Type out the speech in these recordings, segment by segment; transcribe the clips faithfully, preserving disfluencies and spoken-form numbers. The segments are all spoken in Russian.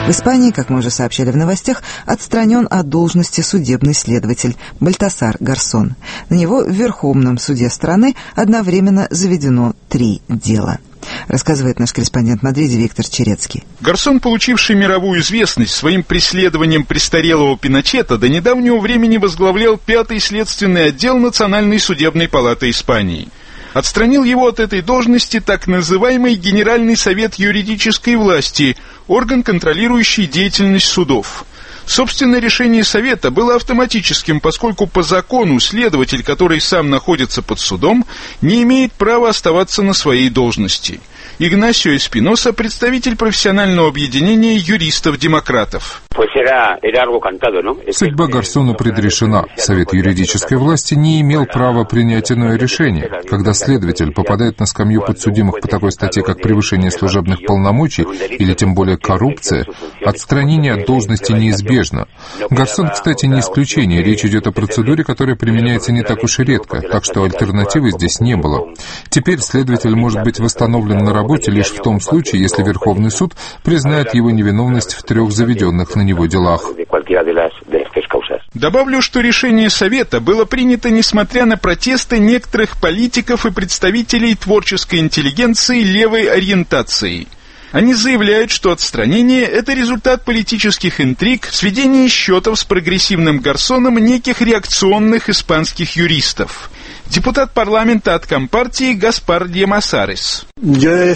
В Испании, как мы уже сообщали в новостях, отстранен от должности судебный следователь Бальтасар Гарсон. На него в Верховном суде страны одновременно заведено три дела. Рассказывает наш корреспондент в Мадриде Виктор Черецкий. Гарсон, получивший мировую известность своим преследованием престарелого Пиночета, до недавнего времени возглавлял пятый следственный отдел Национальной судебной палаты Испании. Отстранил его от этой должности так называемый Генеральный совет юридической власти, орган, контролирующий деятельность судов. Собственно, решение Совета было автоматическим, поскольку по закону следователь, который сам находится под судом, не имеет права оставаться на своей должности. Игнасио Эспиноса, представитель профессионального объединения юристов-демократов. Судьба Гарсону предрешена. Совет юридической власти не имел права принять иное решение. Когда следователь попадает на скамью подсудимых по такой статье, как превышение служебных полномочий или тем более коррупция, отстранение от должности неизбежно. Гарсон, кстати, не исключение. Речь идет о процедуре, которая применяется не так уж и редко, так что альтернативы здесь не было. Теперь следователь может быть восстановлен на работе лишь в том случае, если Верховный суд признает его невиновность в трех заведенных на него делах. Добавлю, что решение Совета было принято несмотря на протесты некоторых политиков и представителей творческой интеллигенции левой ориентации. Они заявляют, что отстранение – это результат политических интриг, сведения счетов с прогрессивным Гарсоном неких реакционных испанских юристов. Депутат парламента от Компартии Гаспар Лемасарес. Я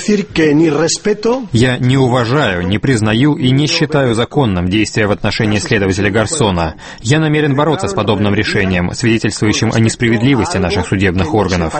не уважаю, не признаю и не считаю законным действия в отношении следователя Гарсона. Я намерен бороться с подобным решением, свидетельствующим о несправедливости наших судебных органов.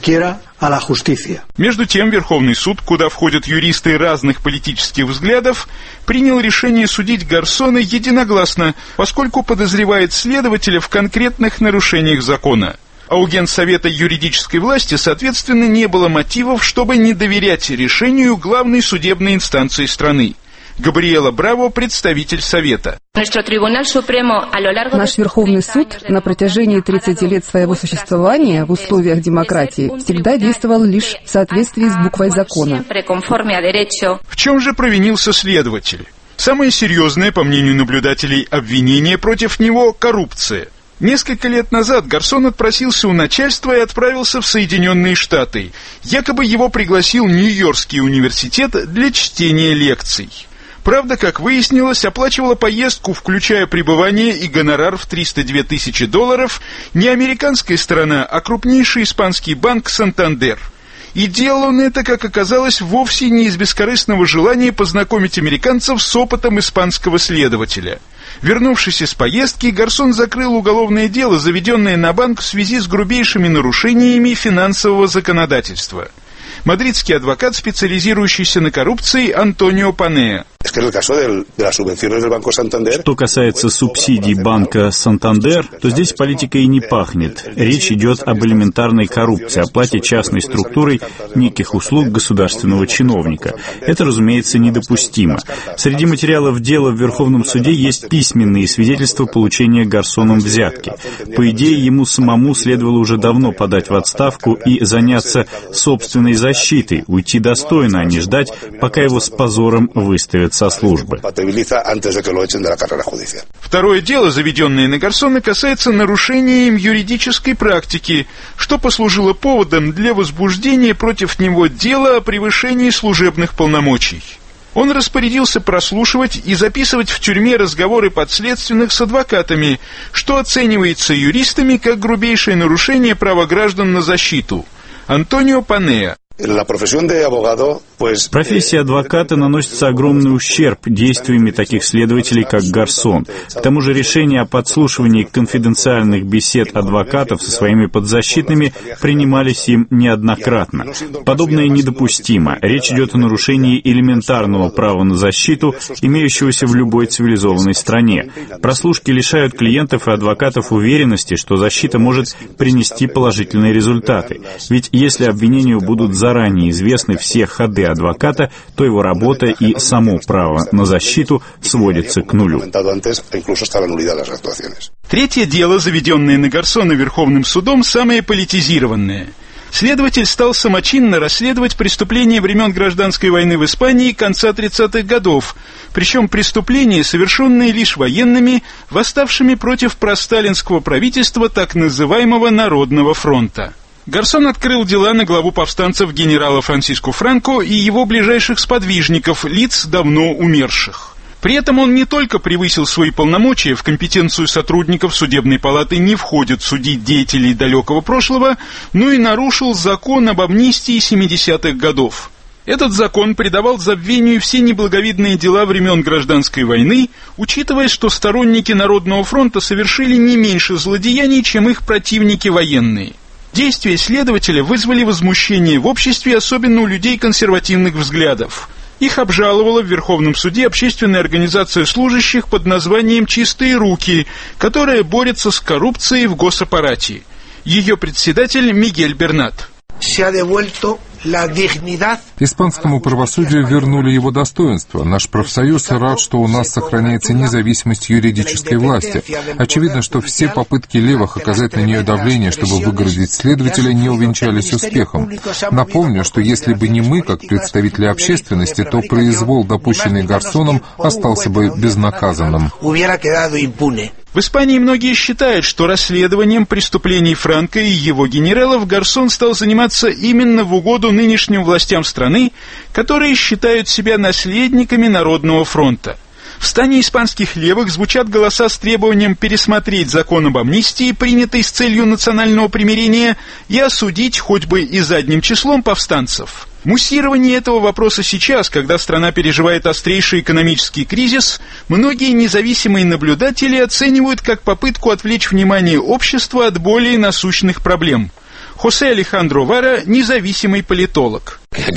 Между тем, Верховный суд, куда входят юристы разных политических взглядов, принял решение судить Гарсона единогласно, поскольку подозревает следователя в конкретных нарушениях закона. А у Генсовета юридической власти, соответственно, не было мотивов, чтобы не доверять решению главной судебной инстанции страны. Габриэла Браво, представитель Совета. Наш Верховный суд на протяжении тридцати лет своего существования в условиях демократии всегда действовал лишь в соответствии с буквой закона. В чем же провинился следователь? Самое серьезное, по мнению наблюдателей, обвинение против него – коррупция. Несколько лет назад Гарсон отпросился у начальства и отправился в Соединенные Штаты. Якобы его пригласил Нью-Йоркский университет для чтения лекций. Правда, как выяснилось, оплачивала поездку, включая пребывание и гонорар в триста две тысячи долларов, не американская сторона, а крупнейший испанский банк «Сантандер». И делал он это, как оказалось, вовсе не из бескорыстного желания познакомить американцев с опытом испанского следователя. Вернувшись из поездки, Гарсон закрыл уголовное дело, заведенное на банк в связи с грубейшими нарушениями финансового законодательства. Мадридский адвокат, специализирующийся на коррупции, Антонио Панеа. Что касается субсидий банка «Сантандер», то здесь политика и не пахнет. Речь идет об элементарной коррупции, оплате частной структурой неких услуг государственного чиновника. Это, разумеется, недопустимо. Среди материалов дела в Верховном суде есть письменные свидетельства получения Гарсоном взятки. По идее, ему самому следовало уже давно подать в отставку и заняться собственной защитой, уйти достойно, а не ждать, пока его с позором выставят со службы. Второе дело, заведенное на Гарсона, касается нарушения им юридической практики, что послужило поводом для возбуждения против него дела о превышении служебных полномочий. Он распорядился прослушивать и записывать в тюрьме разговоры подследственных с адвокатами, что оценивается юристами как грубейшее нарушение права граждан на защиту. Антонио Панеа. Профессии адвоката наносится огромный ущерб действиями таких следователей, как Гарсон. К тому же решения о подслушивании конфиденциальных бесед адвокатов со своими подзащитными принимались им неоднократно. Подобное недопустимо. Речь идет о нарушении элементарного права на защиту, имеющегося в любой цивилизованной стране. Прослушки лишают клиентов и адвокатов уверенности, что защита может принести положительные результаты. Ведь если обвинению будут заранее известны все ходы адвоката, то его работа и само право на защиту сводится к нулю. Третье дело, заведенное на Гарсона Верховным судом, самое политизированное. следователь стал самочинно расследовать преступления времен гражданской войны в Испании конца тридцатых годов, причем преступления, совершенные лишь военными, восставшими против просталинского правительства так называемого Народного фронта. Гарсон открыл дела на главу повстанцев генерала Франсиско Франко и его ближайших сподвижников, лиц давно умерших. При этом он не только превысил свои полномочия, в компетенцию сотрудников судебной палаты не входит судить деятелей далекого прошлого, но и нарушил закон об амнистии семидесятых годов. Этот закон придавал забвению все неблаговидные дела времен гражданской войны, учитывая, что сторонники Народного фронта совершили не меньше злодеяний, чем их противники военные. Действия следователя вызвали возмущение в обществе, особенно у людей консервативных взглядов. Их обжаловала в Верховном суде общественная организация служащих под названием «Чистые руки», которая борется с коррупцией в госаппарате. Ее председатель Мигель Бернат. Испанскому правосудию вернули его достоинство. Наш профсоюз рад, что у нас сохраняется независимость юридической власти. Очевидно, что все попытки левых оказать на нее давление, чтобы выгородить следователя, не увенчались успехом. Напомню, что если бы не мы, как представители общественности, то произвол, допущенный Гарсоном, остался бы безнаказанным. В Испании многие считают, что расследованием преступлений Франко и его генералов Гарсон стал заниматься именно в угоду нынешним властям страны, которые считают себя наследниками Народного фронта. В стане испанских левых звучат голоса с требованием пересмотреть закон об амнистии, принятый с целью национального примирения, и осудить хоть бы и задним числом повстанцев. Муссирование этого вопроса сейчас, когда страна переживает острейший экономический кризис, многие независимые наблюдатели оценивают как попытку отвлечь внимание общества от более насущных проблем. Хосе Алехандро Вара – независимый политолог.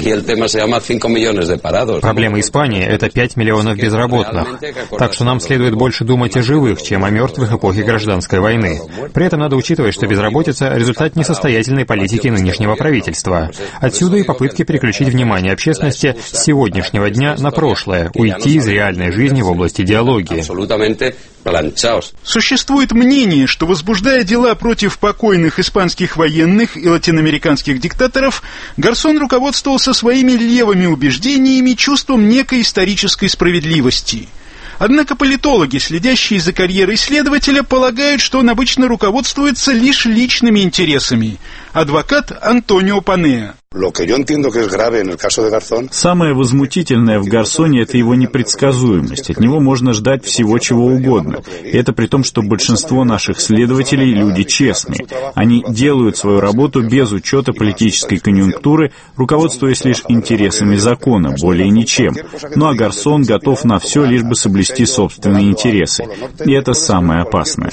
Проблема Испании – это пять миллионов безработных. Так что нам следует больше думать о живых, чем о мертвых эпохи гражданской войны. При этом надо учитывать, что безработица – результат несостоятельной политики нынешнего правительства. Отсюда и попытки переключить внимание общественности с сегодняшнего дня на прошлое, уйти из реальной жизни в области идеологии. Существует мнение, что, возбуждая дела против покойных испанских военных и латиноамериканских диктаторов, Гарсон руководствовался своими левыми убеждениями, чувством некой исторической справедливости. Однако политологи, следящие за карьерой следователя, полагают, что он обычно руководствуется лишь личными интересами. Адвокат Антонио Панеа. Самое возмутительное в Гарсоне — это его непредсказуемость. От него можно ждать всего, чего угодно. И это при том, что большинство наших следователей — люди честные. Они делают свою работу без учета политической конъюнктуры, руководствуясь лишь интересами закона, более ничем. Ну а Гарсон готов на все, лишь бы соблюсти собственные интересы. И это самое опасное.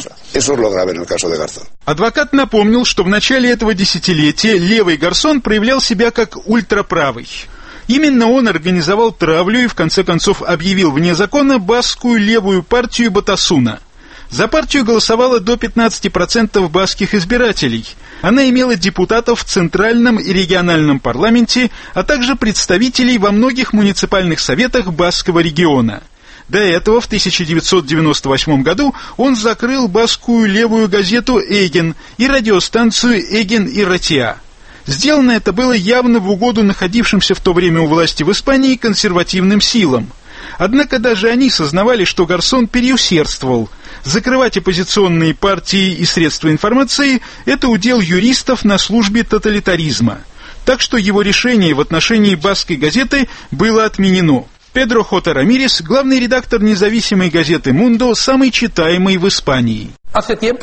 Адвокат напомнил, что в начале этого десятилетия левый Гарсон проявлял себя как ультраправый. Именно он организовал травлю и в конце концов объявил вне закона баскскую левую партию Батасуна. За партию голосовало до пятнадцати процентов баскских избирателей. Она имела депутатов в центральном и региональном парламенте, а также представителей во многих муниципальных советах баскского региона. До этого, в тысяча девятьсот девяносто восьмом году, он закрыл баскскую левую газету «Эгин» и радиостанцию «Эгин и Ратиа». Сделано это было явно в угоду находившимся в то время у власти в Испании консервативным силам. Однако даже они сознавали, что Гарсон переусердствовал. Закрывать оппозиционные партии и средства информации – это удел юристов на службе тоталитаризма. Так что его решение в отношении баскской газеты было отменено. Педро Хота Рамирес, главный редактор независимой газеты «Мундо», самый читаемый в Испании. В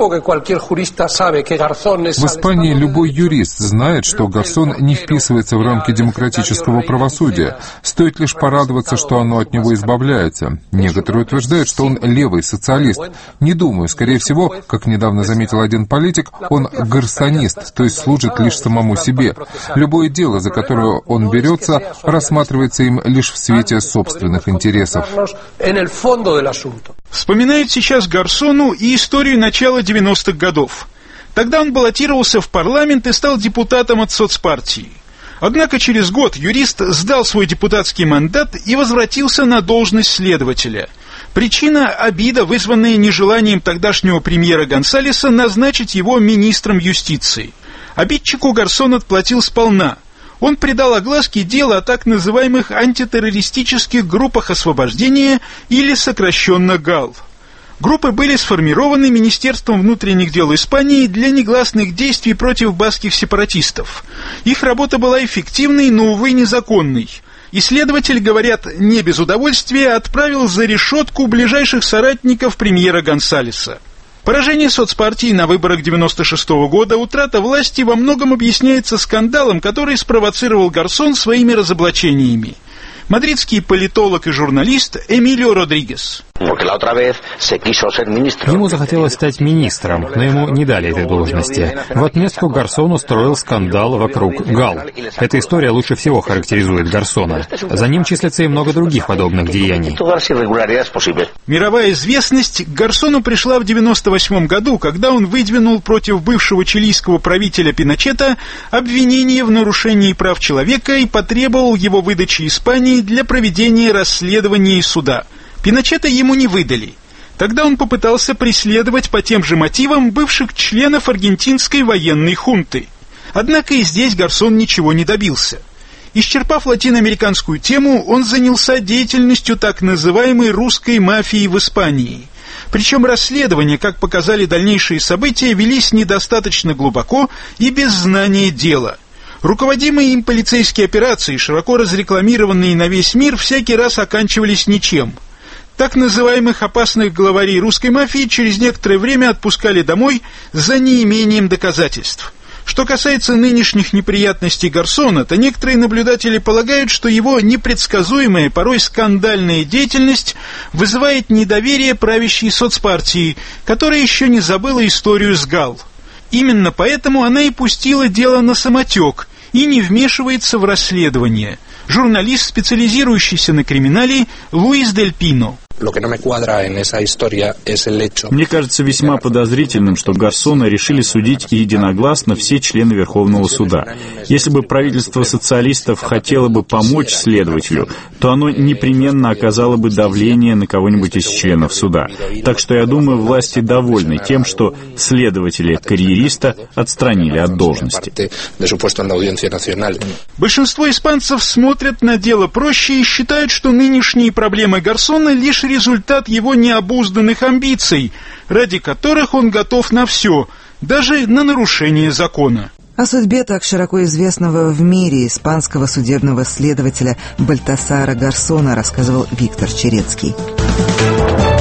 Испании любой юрист знает, что Гарсон не вписывается в рамки демократического правосудия. Стоит лишь порадоваться, что оно от него избавляется. Некоторые утверждают, что он левый социалист. Не думаю, скорее всего, как недавно заметил один политик, он гарсонист, то есть служит лишь самому себе. Любое дело, за которое он берется, рассматривается им лишь в свете собственных интересов. Вспоминают сейчас Гарсону и историю начала девяностых годов. Тогда он баллотировался в парламент и стал депутатом от соцпартии. Однако через год юрист сдал свой депутатский мандат и возвратился на должность следователя. Причина – обида, вызванная нежеланием тогдашнего премьера Гонсалеса назначить его министром юстиции. Обидчику Гарсон отплатил сполна. Он придал огласке дело о так называемых антитеррористических группах освобождения или сокращенно ГАЛ. Группы были сформированы Министерством внутренних дел Испании для негласных действий против баскских сепаратистов. Их работа была эффективной, но, увы, незаконной. Исследователь, говорят, не без удовольствия, отправил за решетку ближайших соратников премьера Гонсалеса. Поражение соцпартии на выборах девяносто шестого года, утрата власти во многом объясняется скандалом, который спровоцировал Гарсон своими разоблачениями. Мадридский политолог и журналист Эмилио Родригес. Ему захотелось стать министром, но ему не дали этой должности. В отместку Гарсон устроил скандал вокруг ГАЛ. Эта история лучше всего характеризует Гарсона. За ним числится и много других подобных деяний. Мировая известность к Гарсону пришла в девяносто восьмом году, когда он выдвинул против бывшего чилийского правителя Пиночета обвинение в нарушении прав человека и потребовал его выдачи Испании для проведения расследования и суда. Пиночета ему не выдали. Тогда он попытался преследовать по тем же мотивам бывших членов аргентинской военной хунты. Однако и здесь Гарсон ничего не добился. Исчерпав латиноамериканскую тему, он занялся деятельностью так называемой русской мафии в Испании. Причем расследования, как показали дальнейшие события, велись недостаточно глубоко и без знания дела. Руководимые им полицейские операции, широко разрекламированные на весь мир, всякий раз оканчивались ничем. Так называемых опасных главарей русской мафии через некоторое время отпускали домой за неимением доказательств. Что касается нынешних неприятностей Гарсона, то некоторые наблюдатели полагают, что его непредсказуемая, порой скандальная деятельность вызывает недоверие правящей соцпартии, которая еще не забыла историю с ГАЛ. Именно поэтому она и пустила дело на самотек и не вмешивается в расследование. Журналист, специализирующийся на криминале, Луис Дель Пино. Мне кажется весьма подозрительным, что Гарсона решили судить единогласно все члены Верховного суда. Если бы правительство социалистов хотело бы помочь следователю, то оно непременно оказало бы давление на кого-нибудь из членов суда. Так что я думаю, власти довольны тем, что следователя-карьериста отстранили от должности. Большинство испанцев смотрят на дело проще и считают, что нынешние проблемы Гарсона лишь результат его необузданных амбиций, ради которых он готов на все, даже на нарушение закона. О судьбе так широко известного в мире испанского судебного следователя Бальтасара Гарсона рассказывал Виктор Черецкий.